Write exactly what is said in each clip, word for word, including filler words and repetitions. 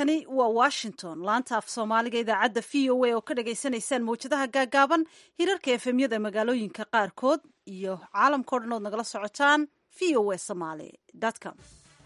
halkani waa washington laanta af soomaaliga idaacadda v o a oo ka dhagaysanaysaan mawjadaha gaagaaban hirarka efemyada magaalooyinka qaarkood iyo caalamkao dhan ood nagala socotaan v o a somaly com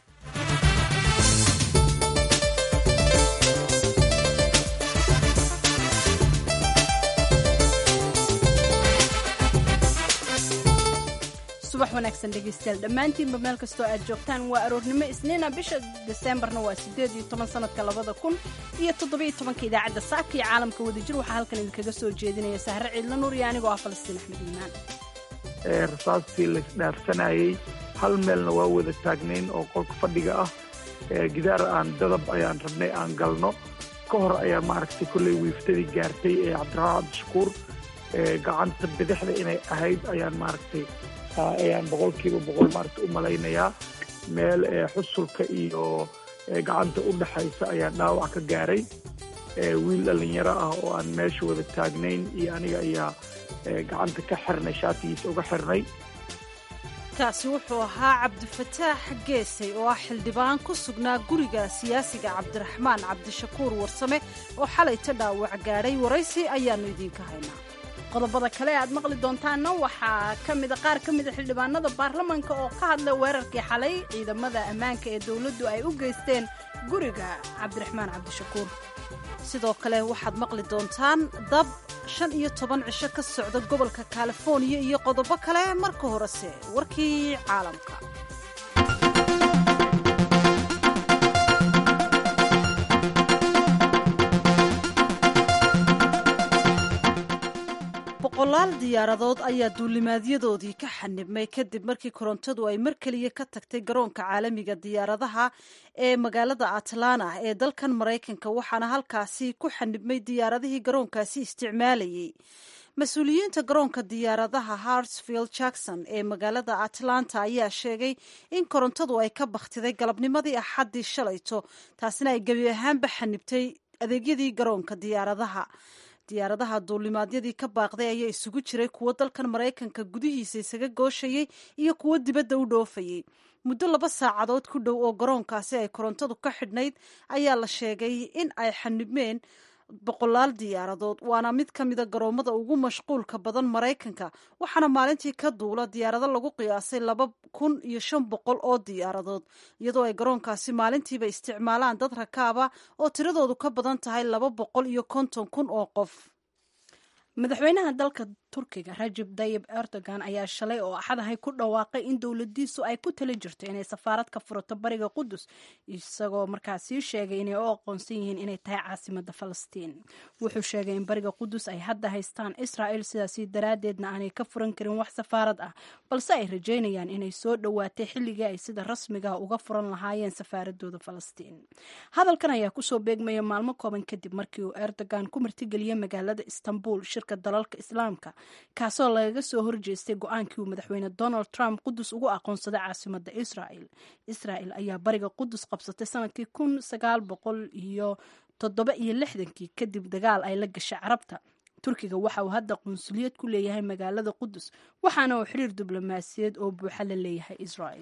subax wanaagsan dhegaystayaal dhammaantiinba meel kastoo aad joogtaan waa aroornimo isniina bisha deseembarna waa sideed iyo toban sanadka labada kun iyo toddobiyo tobanka idaacadda saaka iyo caalamka wadajir waxaa halkan idinkaga soo jeedinaya sahre ciidla nuur iyo anigoo ah falastiin axmed iimaan rasaastii laisdhaafsanayey hal meelna waa wada taagnayn oo qolka fadhiga ah gidaar aan dadab ayaan rabnay aan galno ka hor ayaa maaragtay kolley wiiftadii gaartay ee cabdiraxmaan cabdishakuur gacanta bidixda inay ahayd ayaan maaragtay ayaan boqolkiiba boqol maaragta u malaynayaa meel xusulka iyo gacanta u dhaxaysa ayaa dhaawac ka gaaray wiil dhallinyaro ah oo aan meesha wada taagnayn iyo aniga ayaa gacanta ka xirnay shaatigiisa uga xirnay kaasi wuxuu ahaa cabdifataax geesay oo ah xildhibaan ku sugnaa guriga siyaasiga cabdiraxmaan cabdishakuur warsame oo xalayta dhaawac gaadhay waraysi ayaannu idiinka haynaa qodobada kale aad maqli doontaanna waxaa ka mida qaar ka mida xildhibaanada baarlamanka oo ka hadlay weerarkii xalay ciidamada ammaanka ee dowladdu ay u geysteen guriga cabdiraxmaan cabdishakuur sidoo kale waxaad maqli doontaan dab shan iyo toban cisho ka socda gobolka californiya iyo qodobo kale marka horese warkii caalamka boqolaal diyaaradood ayaa duulimaadyadoodii ka xanibmay kadib markii korontadu ay mar keliya ka tagtay garoonka caalamiga diyaaradaha ee magaalada atlanta ee dalkan maraykanka waxaana halkaasi ku xanibmay diyaaradihii garoonkaasi isticmaalayay mas-uuliyiinta garoonka diyaaradaha hartsfield jackson ee magaalada atlanta ayaa sheegay in korontadu ay ka bakhtiday galabnimadii axaddii shalayto taasina ay gebi ahaanba xanibtay adeegyadii garoonka diyaaradaha diyaaradaha duulimaadyadii ka baaqday ayaa isugu jiray kuwo dalkan maraykanka gudihiisa isaga gooshayay iyo kuwo dibadda u dhoofayay muddo laba saacadood ku dhow oo garoonkaasi ay korontadu ka xidhnayd ayaa la sheegay in ay xanibmeen boqolaal diyaaradood waana mid ka mida garoomada ugu mashquulka badan maraykanka waxaana maalintii ka duula diyaarado lagu qiyaasay laba kun iyo shan boqol oo diyaaradood iyadoo ay garoonkaasi maalintiiba isticmaalaan dad rakaaba oo tiradoodu ka badan tahay laba boqol iyo konton kun oo qof madaxweynaha dalka turkiga rajab tayyib erdogan ayaa shalay oo axadahay ku dhawaaqay in dowladiisu ay ku tala jirto inay safaarad ka furato bariga qudus isagoo markaasii sheegay inay u aqoonsan yihiin inay tahay caasimada falastiin wuxuu sheegay in bariga qudus ay hadda haystaan israa'il sidaasi daraaddeedna aanay ka furan karin wax safaarad ah balse ay rajaynayaan inay soo dhowaatay xilligii ay sida rasmiga uga furan lahaayeen safaaradooda falastiin hadalkan ayaa kusoo beegmaya maalmo kooban kadib markii uu erdogan ku martigeliyey magaalada istanbul shirka dalalka islaamka kaasoo lagaga soo horjeestay go-aankii uu madaxweyne donald trump qudus ugu aqoonsaday caasimada israel israel ayaa bariga qudus qabsatay sanadkii kun sagaal boqol iyo toddoba iyo lixdankii kadib dagaal ay la gashay carabta turkiga waxa uu hadda qunsuliyad ku leeyahay magaalada qudus waxaana uu xiriir diblomaasiyaed oo buuxa la leeyahay israel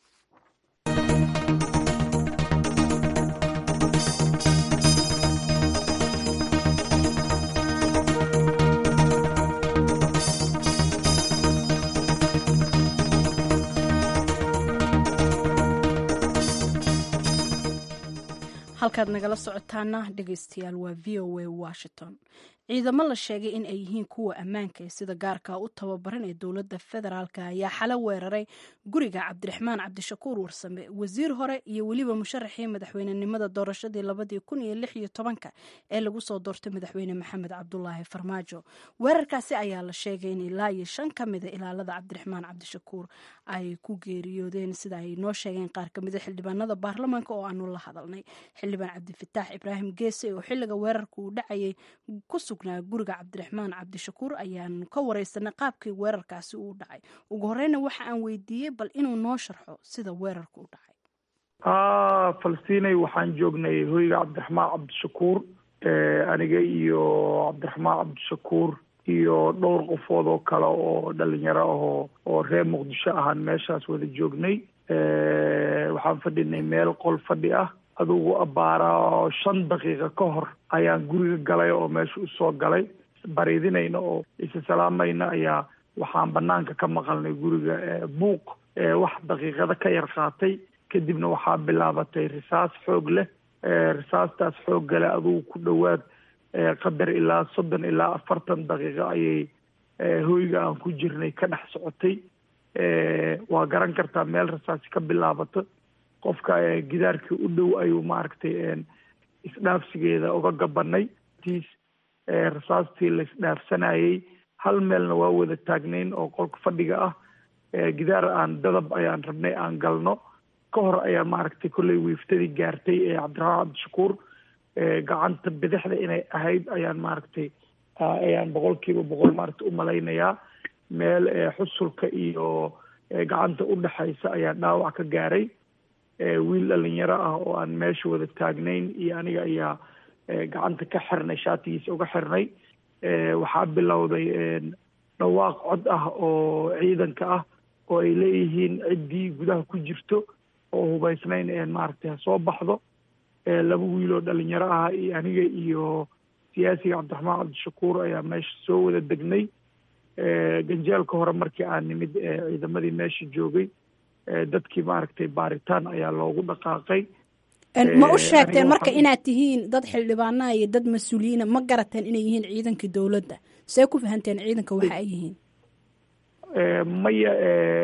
halkaad nagala socotaana dhegaystayaal waa v o a washington ciidamo la sheegay in ay yihiin kuwa ammaanka ee sida gaarka u tababaran ee dowladda federaalka ayaa xalo weeraray guriga cabdiraxmaan cabdishakuur warsame wasiir hore iyo weliba musharaxii madaxweynenimada doorashadii labadii kun iyo lix iyo tobanka ee lagu soo doortay madaxweyne maxamed cabdulaahi farmaajo weerarkaasi ayaa la sheegay in ilaa iyo shan ka mida ilaalada cabdiraxmaan cabdishakuur ay ku geeriyoodeen sida ay noo sheegeen qaar ka mida xildhibaanada baarlamaanka oo aanu la hadalnay xildhibaan cabdifataax ibraahim geese oo xilliga weerarka uu dhacayay ku sugnaa guriga cabdiraxmaan cabdishakuur ayaan ka wareysanay qaabkii weerarkaasi uu dhacay ugu horeyna waxa aan weydiiyey bal inuu noo sharxo sida weerarka u dhacay falstiinay waxaan joognay hoyga cabdiraxmaan cabdishakuur aniga iyo cabdiraxmaan cabdishakuur iyo dhowr qofood oo kale oo dhalinyaro ahoo oo reer muqdisho ahaan meeshaas wada joognay waxaan fadhinay meel qol fadhi ah adugu abbaara shan daqiiqo ka hor ayaan guriga galay oo meesha usoo galay bariidinayna oo isa salaamayna ayaa waxaan banaanka ka maqalnay guriga buuq wax daqiiqada ka yar qaatay kadibna waxaa bilaabatay risaas xoog leh risaastaas xoog gale adugu ku dhowaad qadar ilaa soddon ilaa afartan daqiiqo ayay hoyga aan ku jirnay ka dhex socotay waa garan kartaa meel risaasi ka bilaabato qofka gidaarkii u dhow ayuu maaragtay isdhaafsigeeda uga gabanay tiis risaastii la isdhaafsanayay hal meelna waa wada taagnayn oo qolka fadhiga ah gidaar aan dadab ayaan rabnay aan galno ka hor ayaa maaragtay kolley wiiftadii gaartay ee cabdiraxmaan cabdishakuur gacanta bidixda inay ahayd ayaan maaragtay ayaan boqolkiiba boqol maaragtay u malaynayaa meel xusulka iyo gacanta u dhexaysa ayaa dhaawac ka gaaray wiil dhalinyaro ah oo aan meesha wada taagnayn iyo aniga ayaa gacanta ka xirnay shaatigiisa uga xirnay waxaa bilowday dhawaaq cod ah oo ciidanka ah oo ay leeyihiin ciddii gudaha ku jirto oo hubaysnayn maaragtay ha soo baxdo laba wiil oo dhalinyaro ah iyo aniga iyo siyaasiga cabdiraxmaan cabdishakuur ayaa meesha soo wada degnay ganjeelka hore markii aan nimid ciidamadii meesha joogay dadkii maaragtay baaritaan ayaa loogu dhaqaaqay ma u sheegteen marka inaad tihiin dad xildhibaanaha iyo dad mas-uuliyiina ma garateen inay yihiin ciidankii dowladda see ku fahanteen ciidanka waxa ay yihiin maya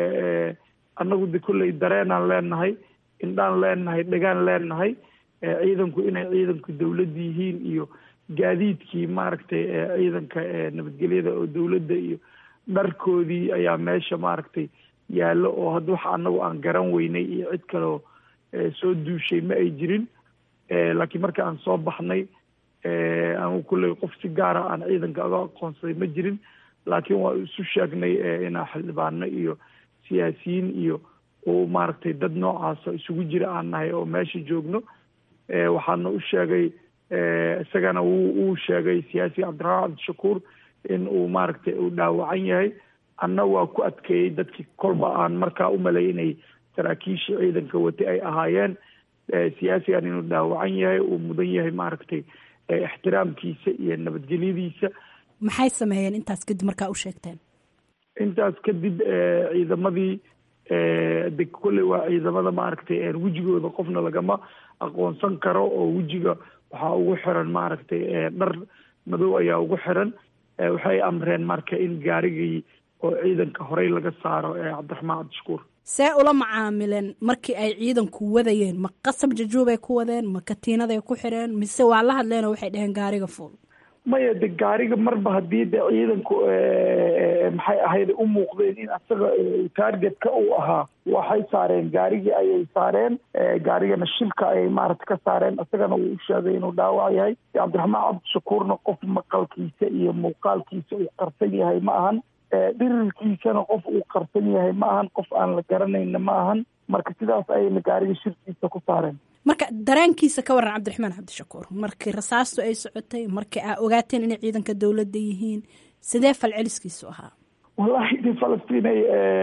annagu de kolley dareenaan leenahay indhaan leenahay dhegaan leenahay ciidanku inay ciidanku dowladda yihiin iyo gaadiidkii maaragtay ciidanka nabadgelyada oo dowladda iyo dharkoodii ayaa meesha maaragtay yaallo oo hadda waxa annagu aan garan weynay iyo cid kaleo soo duushay ma ay jirin laakiin marka aan soo baxnay anigu kulley qof si gaara aan ciidanka aga aqoonsaday ma jirin laakiin waa isu sheegnay inaa xildhibaano iyo siyaasiyiin iyo oo maaragtay dad noocaasa isugu jira aan nahay oo meesha joogno waxaana u sheegay isagana wuu uu sheegay siyaasiga cabdiraxmaan cabdishakuur in uu maaragtay uu dhaawacan yahay anna waa ku adkeeyey dadkii kolba aan markaa u malay inay saraakiishii ciidanka watay ay ahaayeen siyaasigan inuu dhaawacan yahay uu mudan yahay maaragtay ixtiraamkiisa iyo nabadgelyadiisa maxay sameeyeen intaas kadib markaa u sheegteen intaas kadib ciidamadii de kolley waa ciidamada maaragtay wejigooda qofna lagama aqoonsan karo oo wejiga waxaa ugu xiran maaragtay dhar madow ayaa ugu xiran waxay amreen marka in gaarigii oo ciidanka horey laga saaro cabdiraxmaan cabdishakuur see ula macaamileen markii ay ciidanku wadayeen ma qasab jajuubay ku wadeen ma katiinaday ku xireen mise waa la hadleenoo waxay dhaheen gaariga fuul maya de gaariga marba haddii de ciidanku maxay ahayd u muuqdeen in asaga targetka uu ahaa waxay saareen gaarigii ayay saareen gaarigana shilka ayay maaragta ka saareen isagana uu u sheegay inuu dhaawac yahay cabdiraxmaan cabdishakuurna qof maqalkiisa iyo muuqaalkiisa uu qarsan yahay ma ahan dhirirkiisana qof uu qarsan yahay ma ahan qof aan la garanayna ma ahan marka sidaas ayayna gaariga shirkiisa ku saareen marka dareenkiisa ka waran cabdiraxmaan cabdishakuur markii rasaastu ay socotay markii aa ogaateen inay ciidanka dowladda yihiin sidee falceliskiisu ahaa wallahi de falastinay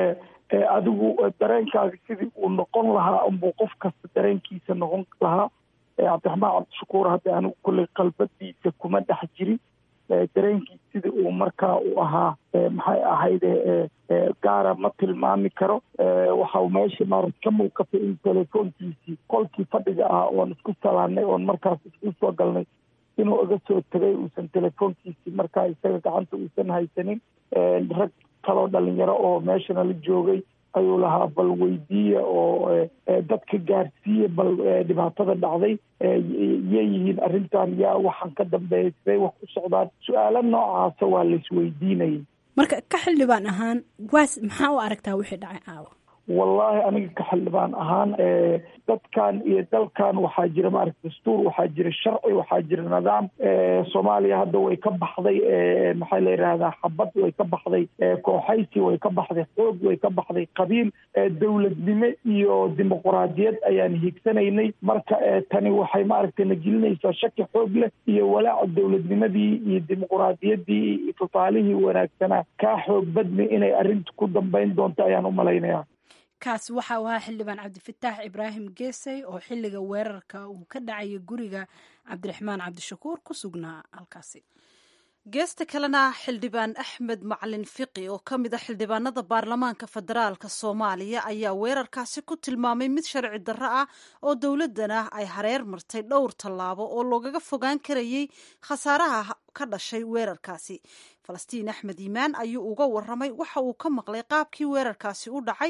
adigu dareenkaaga sidii uu noqon lahaa unbuu qof kasta dareenkiisa noqon lahaa cabdiraxmaan cabdishakuur hadda anigu kulley qalbadiisa kuma dhex jirin dareenkiis sidii uu markaa u ahaa maxay ahayde gaara ma tilmaami karo waxa meesha maarata ka muuqatay in telefoonkiisii qolkii fadhiga ah oon isku salaanay oon markaas isku soo galnay inuu iga soo tegay uusan telefoonkiisii markaa isaga gacanta uusan haysanin rag kaloo dhalinyaro oo meeshana la joogay ayuu lahaa bal weydiiya oo dadka gaarsiiya bal dhibaatada dhacday yay yihiin arrintan yaa waxaan ka dambeeyay siday wax ku socdaan su-aalo noocaasa waa la isweydiinayay marka ka xildhibaan ahaan waas maxaa u aragtaa wixii dhacay aawa wallahi aniga ka xildhibaan ahaan dadkan iyo dalkan waxaa jira maaragta dastuur waxaa jira sharci waxaa jira nidaam soomaaliya hadda way ka baxday maxaa la yidhaahdaa xabad way ka baxday kooxaysi way ka baxday xoog way ka baxday qabiil dowladnimo iyo dimuquraadiyad ayaan hiigsanaynay marka tani waxay maaragtay na gelinaysaa shaki xoog leh iyo walaaca dowladnimadii iyo dimuquraadiyaddii iyo tusaalihii wanaagsanaa kaa xoog badmi inay arrinta ku dambayn doonto ayaan u malaynayaa kaasi waxa uu ahaa xildhibaan cabdifataax ibraahim geesay oo xilliga weerarka uu ka dhacayay guriga cabdiraxmaan cabdishakuur ku sugnaa halkaasi. geesta kalena xildhibaan axmed macalin fiqi oo ka mid a xildhibaanada baarlamaanka federaalka soomaaliya ayaa weerarkaasi ku tilmaamay mid sharci darro ah oo dowladdana ay hareer martay dhowr tallaabo oo loogaga fogaan karayay khasaaraha ka dhashay weerarkaasi. falastiin axmed iimaan ayuu uga waramay waxa uu ka maqlay qaabkii weerarkaasi u dhacay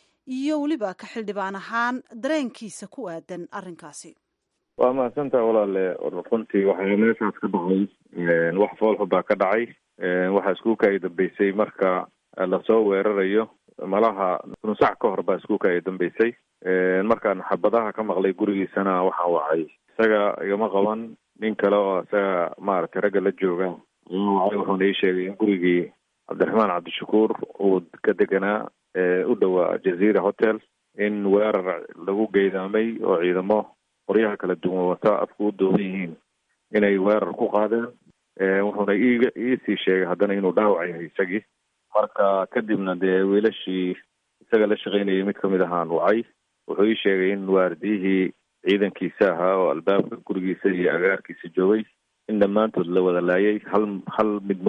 iyo weliba ka xildhibaan ahaan dareenkiisa ku aadan arrinkaasi. waa mahadsantaha walaale runtii waxaa meeshaas ka dhacay wax foolxubaa ka dhacay waxaa iskuulka ay dambeysay marka lasoo weerarayo malaha nusac ka hor baa iskuulka ay dambeysay markaan xabadaha ka maqlay gurigiisana waxaa wacay isaga igama qaban nin kale oo isaga maaragtay ragga la jooga wacay wuxuuna ii sheegay in gurigii cabdiraxmaan cabdishakuur uu ka deganaa u dhowaa jazeera hotel in weerar lagu geydaamay oo ciidamo qoryaha kala duwan wata afku u doodan yihiin inay weerar ku qaadeen wuxuuna iiga iisii sheegay haddana inuu dhaawac yahay isagii marka kadibna dee wiilashii isaga la shaqaynayay mid kamid ahaan wacay wuxuu ii sheegay in waardiyihii ciidankiisa ahaa oo albaabka gurigiisa iyo agaarkiisa joogay in dhammaantood la wada laayay hal hal mid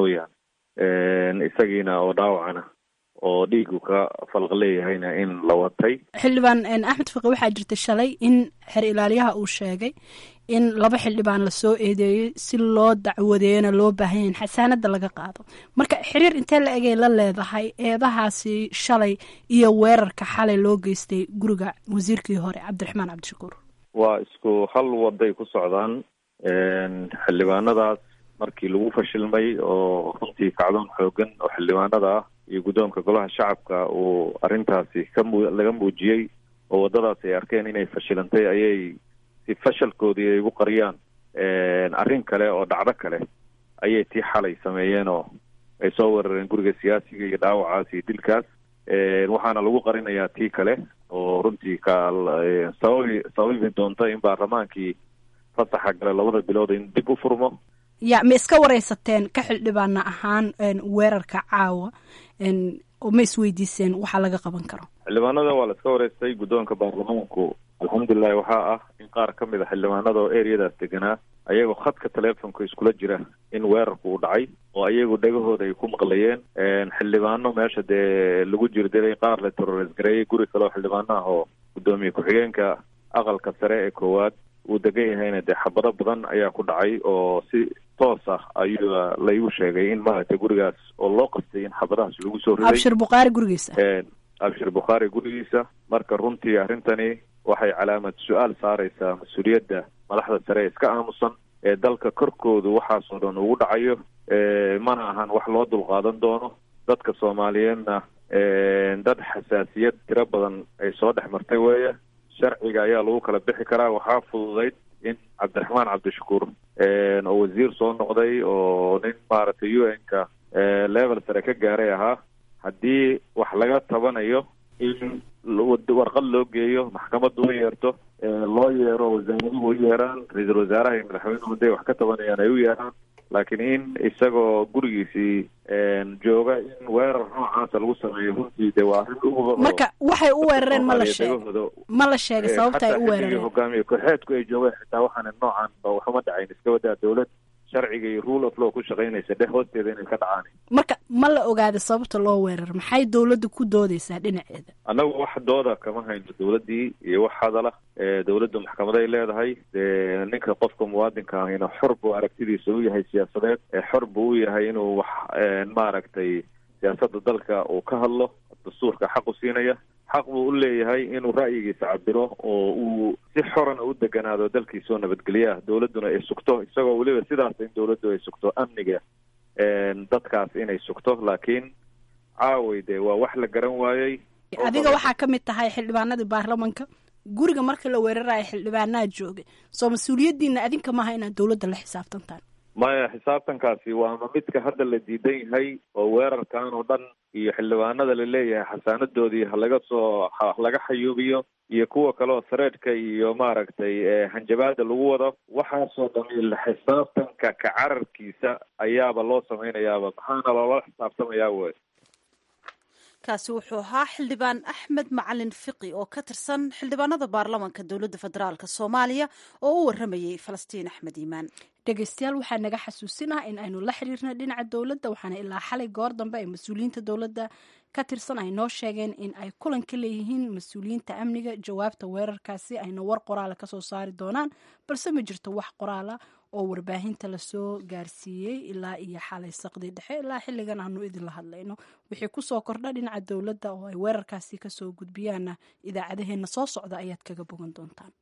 mooyaane isagiina oo dhaawacana oo dhiigu ka falq leeyahayna in la watay. xildhibaan axmed fiqi waxaa jirta shalay in xer ilaaliyaha uu sheegay in laba xildhibaan lasoo eedeeyey si loo dacwadeeyana loo baahan yahin xasaanada laga qaado marka xiriir intee la egay la leedahay eedahaasi shalay iyo weerarka xalay loo geystay guriga wasiirkii hore cabdiraxmaan cabdishakuur. waa isku hal waday ku socdaan xildhibaanadaas markii lagu fashilmay oo runtii kacdoon xoogan oo xildhibaanada ah iyo guddoonka golaha shacabka uu arrintaasi ka mu laga muujiyey oo waddadaas ay arkeen inay fashilantay ayay si fashalkoodii ay ugu qariyaan arrin kale oo dhacdo kale ayay tii xalay sameeyeen oo ay soo weerareen guriga siyaasiga iyo dhaawacaas iyo dilkaas waxaana lagu qarinayaa tii kale oo runtii ka sababi sababi doonta in baarlamaankii fasaxa gale labada bilood in dib u furmo. ya ma iska wareysateen ka xildhibaana ahaan weerarka caawa oo ma isweydiiseen waxaa laga qaban karo? xildhibaanada waa la iska wareystay guddoonka baarlamaanku alxamdulilahi waxaa ah in qaar ka mid a xildhibaanada oo ereyadaas deganaa ayagoo khadka teleefonka iskula jira in weerarku uu dhacay oo ayagu dhegahooda ay ku maqlayeen xildhibaano meesha dee lagu jirdilay qaar la terrorist gareeyay guri kale oo xildhibaano ah oo guddoomiye ku-xigeenka aqalka sare ee koowaad uu degan yahayna dee xabado badan ayaa ku dhacay oo si toos ah ayuu laygu sheegay in maaragtay gurigaas oo loo qastay in xabadahaas lagu soo riday abshir bukhaari gurigiisa abshir bukhaari gurigiisa marka runtii arrintani waxay calaamad su-aal saaraysaa mas-uuliyadda madaxda sare iska aamusan ee dalka korkoodu waxaasoo dhan ugu dhacayo mana ahan wax loo dulqaadan doono dadka soomaaliyeedna dad xasaasiyad tiro badan ay soo dhex martay weeye sharciga ayaa lagu kala bixi karaa waxaa fududayd in cabdiraxmaan cabdishakuur oo wasiir soo noqday oo nin maaragtay u n-ka level sare ka gaaray ahaa haddii wax laga tabanayo in warqad loo geeyo maxkamadda u yeerto loo yeero wasaaraduhu u yeeraan ra-iisul wasaaraha iyo madaxweynuhu haday wax ka tabanayaan ay u yeeraan laakiin in isagoo gurigiisii jooga in weerar noocaasa lagu sameeyo runtii de waa arrin uga marka waxay u weerareen ma la sheegay ma la sheegay sababta ay u weerareen hogaamiye kooxeedku ay joogeen xitaa waxaana noocan ba waxuma dhacayn iska wadaa dawlad sharciga iyo rule of law ku shaqaynaysa dheh hoosteeda inay ka dhacaan marka ma la ogaada sababta loo weerar maxay dawladda ku doodaysaa dhinaceeda? annagu wax dooda kama hayno dawladdii iyo wax hadala dawladdu maxkamaday leedahay dee ninka qofka muwaadinka ahina xor buu aragtidiisa u yahay siyaasadeed xor buu u yahay inuu wax maaragtay siyaasadda dalka uu ka hadlo dastuurka xaq u siinaya xaq buu u leeyahay inuu ra'yigiisa cabiro oo uu si xorana u deganaado dalkiisoo nabadgelya ah dawladduna ay sugto isagoo weliba sidaas in dawladdu ay sugto amniga dadkaas inay sugto laakiin caaway dee waa wax la garan waayey. adiga waxaa ka mid tahay xildhibaanadii baarlamanka guriga marka la weerarayo xildhibaanaa joogay soo mas-uuliyaddiina adinka maaha inaad dawladda la xisaabtantaan? maya xisaabtankaasi waama midka hadda la diidan yahay oo weerarkan oo dhan iyo xildhibaanada la leeyahay xasaanadoodii halaga soo halaga xayuubiyo iyo kuwa kaleoo sareedhka iyo maaragtay hanjabaada lagu wado waxaasoo dhami xisaabtanka ka cararkiisa ayaaba loo samaynayaaba maxaana loola xisaabtamayaa wey. kaasi wuxuu ahaa xildhibaan axmed macalin fiqi oo ka tirsan xildhibaanada baarlamanka dowladda federaalk soomaaliya oo u waramayey falastiin axmed iimaan. dhegeystayaal waxaa naga xasuusinaha in aynu la xiriirna dhinaca dowladda, waxaana ilaa xalay goor dambe ay mas-uuliyiinta dowladda ka tirsan ay noo sheegeen in ay kulan ka leeyihiin mas-uuliyiinta amniga jawaabta weerarkaasi ayna war qoraala kasoo saari doonaan, balse ma jirto wax qoraala oo warbaahinta lasoo gaarsiiyey ilaa iyo xalay saqdii dhexe ilaa xilligan aanu idinla hadlayno. wixii kusoo kordha dhinaca dowladda oo ay weerarkaasi kasoo gudbiyaanna idaacadaheena soo socda ayaad kaga bogan doontaan.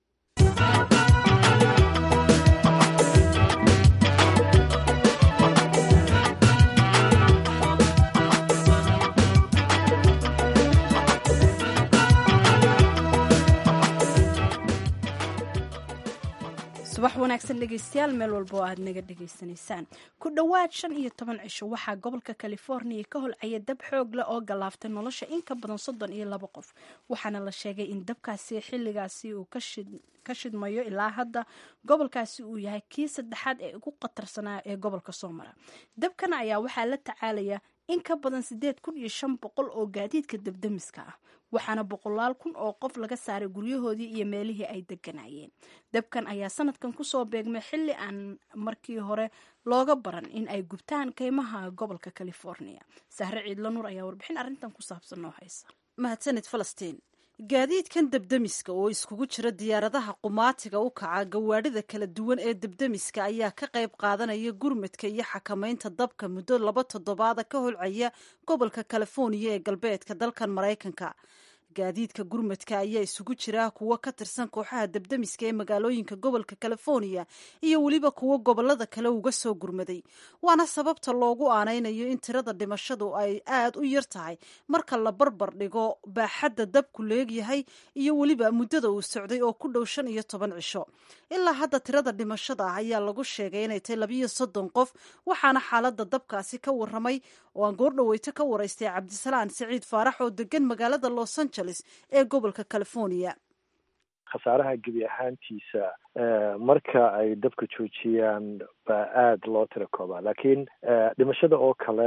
subax wanaagsan dhegeystayaal meel walba oo aad naga dhegeysanaysaan. ku dhowaad shan iyo toban cisho waxaa gobolka california ka holcaya dab xoog leh oo galaaftay nolosha in ka badan soddon iyo laba qof, waxaana la sheegay in dabkaasi xilligaasi uu ka shidmayo ilaa hadda gobolkaasi uu yahay kii saddexaad ee ugu khatarsanaa ee gobolka soo mara. dabkan ayaa waxaa la tacaalaya in ka badan sideed kun iyo shan boqol oo gaadiidka dabdamiska ah, waxaana boqolaal kun oo qof laga saaray guryahoodii iyo meelihii ay deganayeen. dabkan ayaa sanadkan kusoo beegmay xilli aan markii hore looga baran in ay gubtaan keymaha gobolka california. sahre ciidla nuur ayaa warbixin arrintan ku saabsan noo haysa. mahadsanid falastiin. gaadiidkan dabdamiska oo iskugu jira diyaaradaha qumaatiga u kaca gawaadhida kala duwan ee dabdamiska ayaa ka qayb qaadanaya gurmadka iyo xakamaynta dabka muddo laba toddobaada ka holcaya gobolka california ee galbeedka dalkan maraykanka. gaadiidka gurmadka ayaa isugu jira kuwo ka tirsan kooxaha dabdamiska ee magaalooyinka gobolka california iyo weliba kuwo gobolada kale uga soo gurmaday, waana sababta loogu aanaynayo in tirada dhimashadu ay aad u yar tahay marka la barbar dhigo baaxadda dabku leegyahay iyo weliba muddada uu socday oo ku dhow shan iyo toban cisho. ilaa hadda tirada dhimashada ah ayaa lagu sheegay inay tahay labiyo soddon qof, waxaana xaaladda dabkaasi ka waramay oo aan goordhaweyto ka waraystay cabdisalaan siciid faarax oo degan magaalada los angeles ee gobolka california. khasaaraha gebi ahaantiisa marka ay dabka joojiyaan baa aada loo tira koobaa, laakiin dhimashada oo kale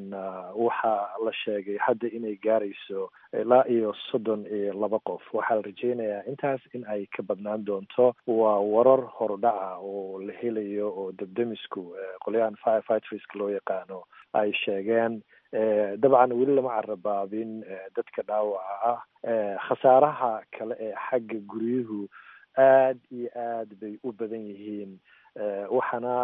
waxaa la sheegay hadda inay gaarayso ilaa iyo soddon iyo laba qof. waxaa la rajeynayaa intaas in ay ka badnaan doonto. waa warar horudhaca oo la helayo oo dabdamisku qolyahan firefighterska loo yaqaano ay sheegeen. dabcan weli lama carabaabin dadka dhaawaca ah. khasaaraha kale ee xagga guryuhu aad iyo aad bay u badan yihiin, waxaana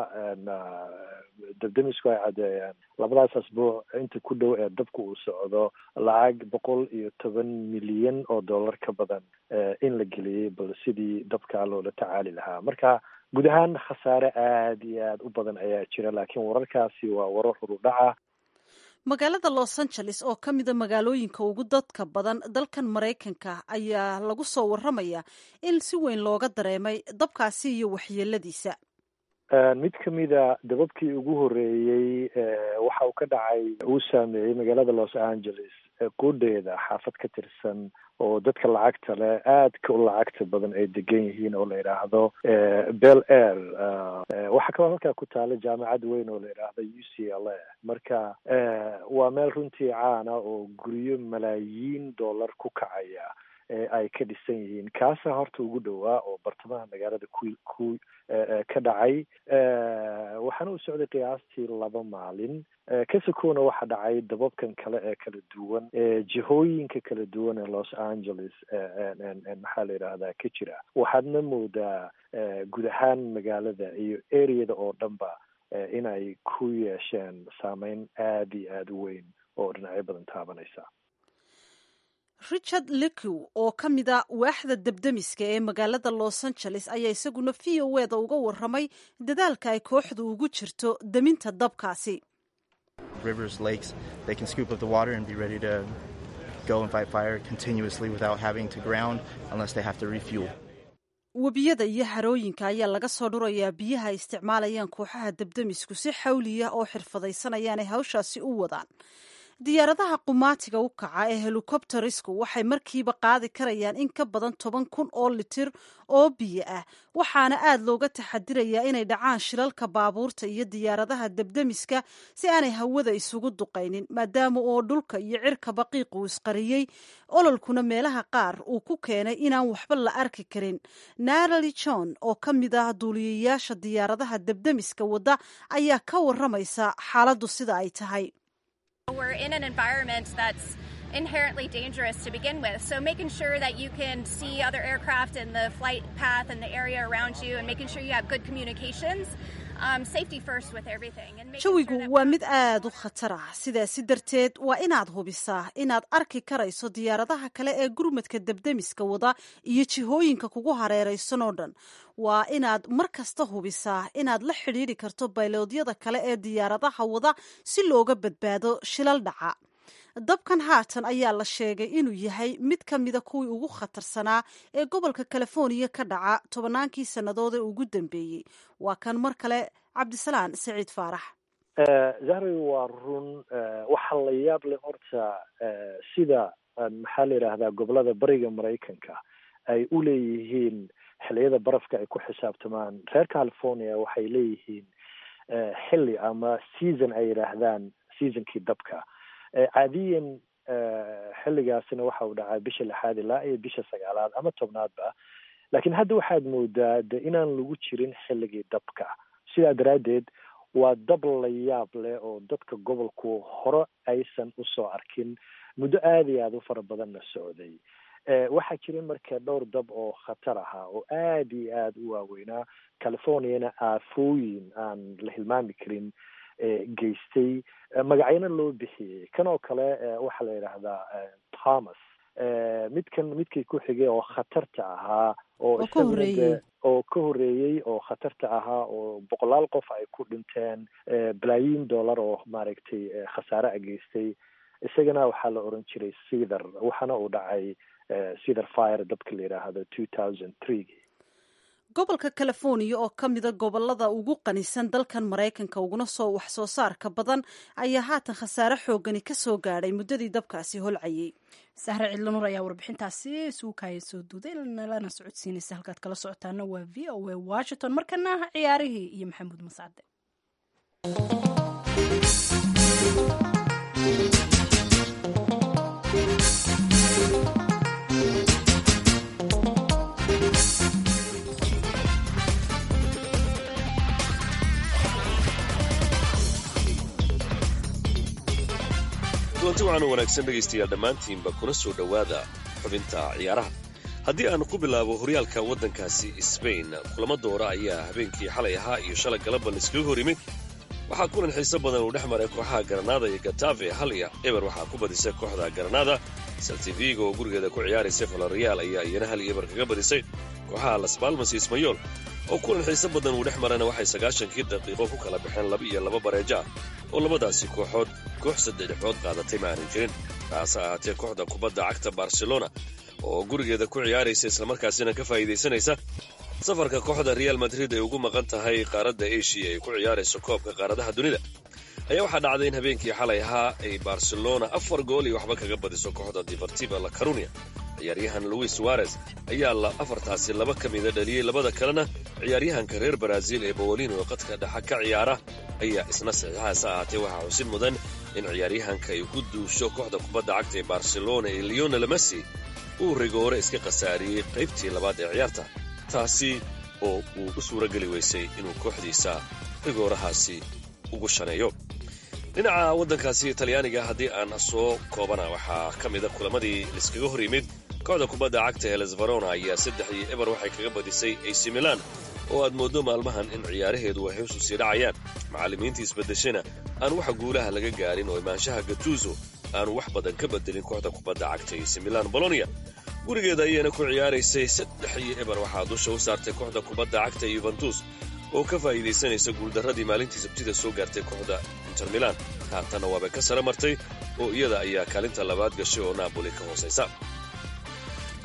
dabdamisku ay caddeeyaan labadaas asbuuc inta ku dhow ee dabku uu socdo lacag boqol iyo toban milyan oo dollar ka badan in la geliyey bal sidii dabka loola tacaali lahaa. marka guud ahaan khasaare aad iyo aad u badan ayaa jira, laakiin wararkaasi waa warar horudhaca. magaalada los angeles oo ka mida magaalooyinka ugu dadka badan dalkan maraykanka ayaa lagu soo waramaya in si weyn looga dareemay dabkaasi iyo waxyeeladiisa. mid kamida dababkii ugu horeeyey waxa uu ka dhacay uu saameeyey magaalada los angeles quudheeda xaafad ka tirsan oo dadka lacagta leh aadka u lacagta badan ay degan yihiin oo la yidhaahdo bel air. waxaa kaloo halkaa ku taala jaamacad weyn oo la yidhaahdo u c l a. marka waa meel runtii caana oo guryo malaayiin dollar ku kacaya ay ka dhisan yihiin. kaasa horta ugu dhowaa oo bartamaha magaalada ku ku ka dhacay. waxaana u socday qiyaastii laba maalin. kasakona waxa dhacay dababkan kale ee kala duwan ee jihooyinka kala duwan ee los angeles maxaa la yidhaahdaa ka jira. waxaadna moodaa guud ahaan magaalada iyo areada oo dhanba inay ku yeesheen saameyn aada iyo aada u weyn oo dhinacyo badan taabanaysa. richard lekow oo ka mida waaxda dabdamiska ee magaalada los angeles ayaa isaguna v o eda uga waramay dadaalka ay kooxdu ugu jirto daminta dabkaasi. rivers, lakes, they can scoop up the water and be ready to go and fight fire continuously without having to ground unless they have to refuel. webiyada iyo harooyinka ayaa laga soo dhurayaa biyaha ay isticmaalayaan kooxaha dabdamisku si xawliya oo xirfadaysanayaan ay hawshaasi u wadaan. diyaaradaha qumaatiga u kaca ee helikobterisku waxay markiiba qaadi karayaan in ka badan toban kun oo litir oo biyo ah waxaana aad looga taxadirayaa inay dhacaan shilalka baabuurta iyo diyaaradaha debdemiska si aanay hawada isugu duqaynin maadaama oo dhulka iyo cirka baqiiqu isqariyey ololkuna meelaha qaar uu ku keenay inaan waxba la arki karin. Natalie John oo ka mid ah duuliyayaasha diyaaradaha debdemiska wadda ayaa ka waramaysa xaaladdu sida ay tahay. We're in an environment that's inherently dangerous to begin with, so making sure that you can see other aircraft in the flight path and the area around you and making sure you have good communications, um, safety first with everything. jawigu waa mid aad u khatar ah sidaasi darteed waa inaad hubisaa inaad arki karayso diyaaradaha kale ee gurmadka debdemiska wada iyo jihooyinka kugu hareeraysan oo dhan. waa inaad mar kasta hubisaa inaad la xidhiidri karto bayloodyada kale ee diyaaradaha wada si looga badbaado shilal dhaca. dabkan haatan ayaa la sheegay inuu yahay mid ka mida kuwii ugu khatarsanaa ee gobolka california ka dhaca tobannaankii sannadood ee ugu dambeeyey. waa kan mar kale cabdisalaan saciid faarax. zahri waa run waxa la yaab leh horta sida maxaa la yidhaahdaa gobolada bariga maraykanka ay u leeyihiin xilliyada barafka ay ku xisaabtamaan. reer california waxay leeyihiin xilli ama season ay yidhaahdaan seasonkii dabka. caadiyan xilligaasina waxa uu dhacaa bisha lixaad ilaa iyo bisha sagaalaad ama tobnaadba, laakiin hadda waxaad moodaa de inaan lagu jirin xilligii dabka. sidaa daraaddeed waa dab la yaab leh oo dadka gobolku hore aysan usoo arkin muddo aada iyo aada u fara badanna socday. waxaa jiray marka dhowr dab oo khatar ahaa oo aada iyo aada u waaweynaa, californiana aafooyin aan la hilmaami karin geystay, magacyana loo bixiyey. kan oo kale waxaa la yidhaahdaa thomas, midkan midkii ku xigay oo khatarta ahaa oo isaguna oo ka horreeyey oo khatarta ahaa oo boqolaal qof ay ku dhinteen, balaayiin dollar oo maaragtay khasaare a geystay. isagana waxaa la oran jiray cedar, waxaana uu dhacay cedar fire dabka la yidhaahdo two thousand three. gobolka california oo ka mida gobolada ugu qanisan dalkan maraykanka uguna soo wax soo saarka badan ayaa haatan khasaare xoogani ka soo gaadhay muddadii dabkaasi holcayey. sahre cidlanuur ayaa warbixintaasi suukaya soo duuday nalana socodsiinaysa. halkaad kala socotaana waa v o a washington. markana ciyaarihii iyo maxamuud mascade. kulanti waxaanu wanaagsan dhegaystayaal dhammaantiinba kuna soo dhowaada xubinta ciyaaraha. haddii aan ku bilaabo horyaalka waddankaasi sbain, kulamo doora ayaa habeenkii xalay ahaa iyo shalay galabba laiskaga hor yimid. waxaa kulan xiiso badan uu dhex maray kooxaha Granada iyo Getafe. hal iyo eber waxaa ku badisay kooxda Granada. Celta Vigo oo gurigeeda ku ciyaaraysa Villarreal ayaa iyana hal iyo eber kaga badisay kooxaha Las Palmas iyo Espanyol oo kulan xiiso badan uu dhex marayna waxay sagaashankii daqiiqo ku kala baxeen laba iyo laba bareejo oo labadaasi kooxood koox saddex dhibcood qaadatay ma aanan jirin. taase ahaatee kooxda kubadda cagta Barcelona oo gurigeeda ku ciyaaraysa islamarkaasina ka faa'iidaysanaysa safarka kooxda Real Madrid ay ugu maqan tahay qaaradda Asia ay ku ciyaarayso koobka qaaradaha dunida ayaa waxaa dhacday in habeenkii xalay ahaa ay Barcelona afar gool iyo waxba kaga badiso kooxda Deportivo La Coruña. ciyaaryahan Luis Suarez ayaa la afartaasi laba ka mida dhaliyey, labada kalena ciyaaryahanka reer Brazil ee Paulino oo qadka dhexa ka ciyaara ayaa isna saxiixaas ahaatee waxaa xusid mudan in ciyaaryahanka ay ku duusho kooxda kubadda cagta ee Barcelona ee Lionel Messi uu rigoore iska khasaariyey qaybtii labaad ee ciyaarta, taasi oo uu u suurageli weysay inuu kooxdiisa rigoorahaasi ugu shaneeyo. dhinaca waddankaasi Talyaaniga haddii aan soo koobana waxaa ka mida kulamadii liskaga hor yimid. kooxda kubadda cagta Hellas Verona ayaa saddex iyo eber waxay kaga badisay A C Milan oo aad moodo maalmahan in ciyaaraheedu ay hoos u sii dhacayaan. macallimiintii isbedeshana aan waxa guulaha laga gaarin oo imaanshaha Gattuso aanu wax badan ka bedelin kooxda kubadda cagta A C Milan. Bologna gurigeeda ayayna ku ciyaaraysay saddex iyo eber waxaa dusha u saartay kooxda kubadda cagta Juventus oo ka faa'iidaysanaysa guuldarradii maalintii sabtida soo gaartay kooxda Inter Milan. haatana waaba ka sare martay oo iyada ayaa kaalinta labaad gashay oo Napoli ka hoosaysa.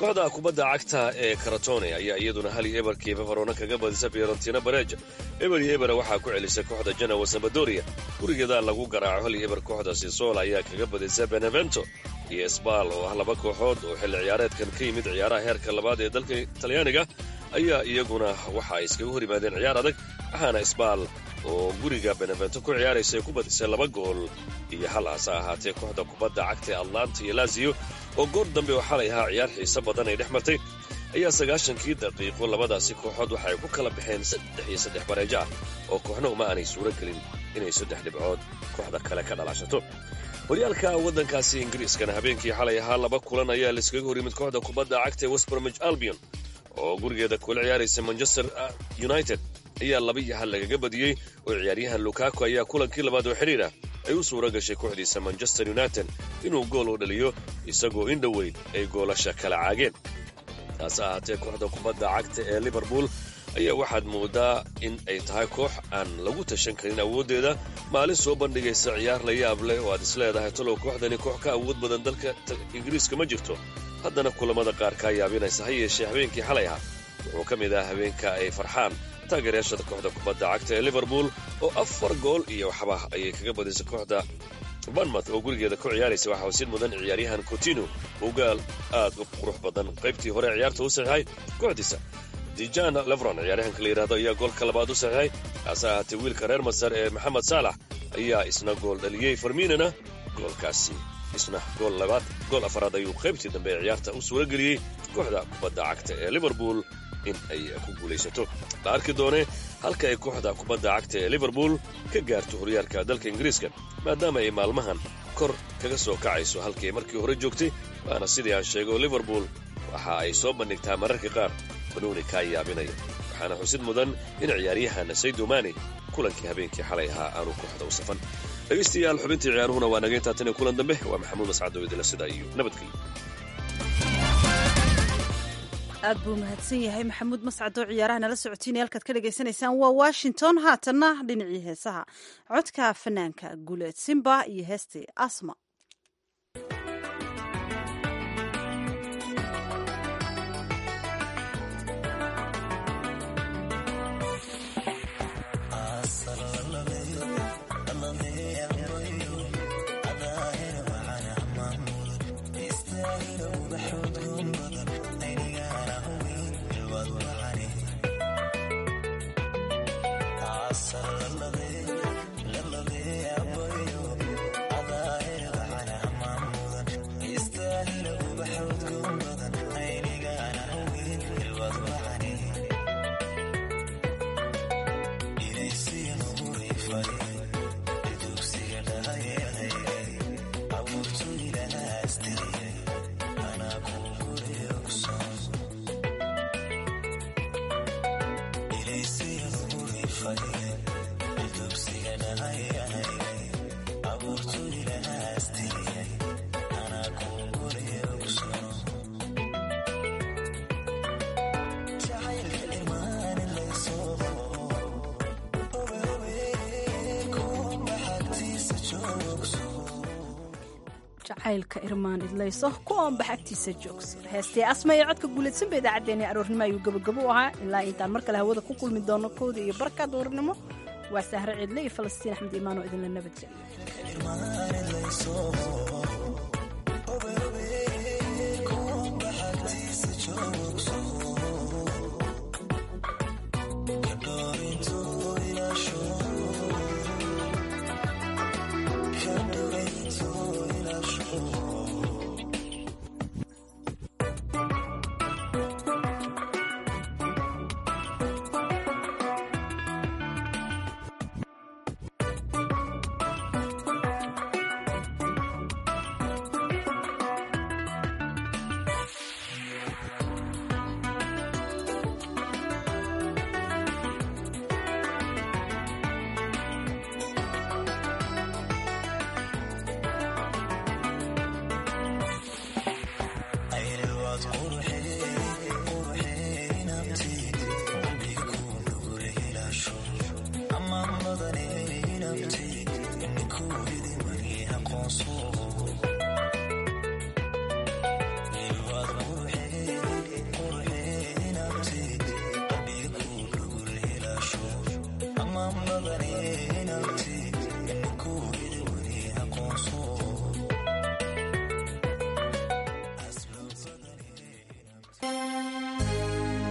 kooxda kubadda cagta ee karatone ayaa iyaduna hal iyo ebarkii fafarona kaga badisa fiorentina bareja. eber iyo ebera waxaa ku celisay kooxda genoa sabadoria. gurigeeda lagu garaaco hal iyo eber kooxda sisola ayaa kaga badisa benevento iyo esbal oo ah laba kooxood oo xilli ciyaareedkan ka yimid ciyaaraha heerka labaad ee dalka talyaaniga ayaa iyaguna waxa ay iskaga hor yimaadeen ciyaar adag, waxaana esbal oo guriga benevento ku ciyaaraysa ku badisay laba gool iyo hal hase ahaatee kooxda kubadda cagta ee atlanta iyo lazio oo goor dambe oo xalay ahaa ciyaar xiiso badan ay dhex martay ayaa sagaashankii daqiiqo labadaasi kooxood waxa ay ku kala baxeen saddex iyo saddex bareejo ah oo kooxna uma aanay suuro gelin inay saddex dhibcood kooxda kale ka dhalaashato. horyaalka waddankaasi ingiriiskana habeenkii xalay ahaa laba kulan ayaa laiskaga hor yimid kooxda kubadda cagta ee west bromwich albion oo gurigeeda kula ciyaaraysa manchester united ayaa laba iyo hal lagaga badiyey oo ciyaaryahan lukaku ayaa kulankii labaad oo xidhiir ah ay u suura gashay kooxdiisa manchester united inuu gool u dhaliyo isagoo in dhoweyd ay goolasha kala caageen. taase ahaatee kooxda kubadda cagta ee liverpool ayaa waxaad moodaa in ay tahay koox aan lagu tashan karin awooddeeda, maalin soo bandhigaysa ciyaar la yaab leh oo aad is leedahay talow kooxdani koox ka awood badan dalka ingiriiska ma jirto. haddana kulamada qaar kaa yaabinaysa ha yeeshee habeenkii xalay ah wuxuu ka mid ah habeenka ay farxaan taageerayaashada kooxda kubadda cagta ee liverpool oo afar gool iyo waxba ayay kaga badisay kooxda bournemouth oo gurigeeda ku ciyaaraysa. waxaa wasiid mudan ciyaaryahan coutinho oo gaal aad u qurux badan qaybtii hore ciyaarta u saxiixay kooxdiisa. dijan levron ciyaaryahanka la yidhaahdo ayaa goolka labaad u saxiixay, hase ahaatee wiilka reer masar ee maxamed saalax ayaa isna gool dhaliyey. farminana goolkaasi isna gool labaad gool afaraad ayuu qaybtii dambe ee ciyaarta u suura geliyey kooxda kubadda cagta ee liverpool in ay ku guulaysato. la arki doonee halka ay kooxda kubadda cagta ee liverpool ka gaarto horyaalka dalka ingiriiska, maadaama ay maalmahan kor kaga soo kacayso halkii markii hore joogtay. waana sidii aan sheego liverpool waxa ay soo bandhigtaa mararka qaar banuuni kaa yaabinaya, waxaana xusid mudan in ciyaaryahan saydo mane kulankii habeenkii xalay ahaa aanu kooxda u safan. dhegaystayaal xubintii ciyaaruhuna waa naga intaa tan iyo kulan dambe. waa maxamuud mascad oo idila sidaa iyo nabadgelyo. aad buu mahadsan yahay maxamuud mascad oo ciyaaraha nala socotiinaya halkaad ka dhagaysanaysaan waa washington. haatanna dhinacii heesaha codka fanaanka guuleed simba iyo heestii asma. jacaylka irmaan idlayso ku oonbax agtiisa joogso. heestii asma iyo codka guuleedsanba idaacaddeenii aroornimo ayuu gabagabo u ahaa. ilaa intaan mar kale hawada ku kulmi doono kooda iyo barka duurnimo. waa sahre cidle iyo falastiin axmed iimaan oo idinla nabadgeliyo. I'm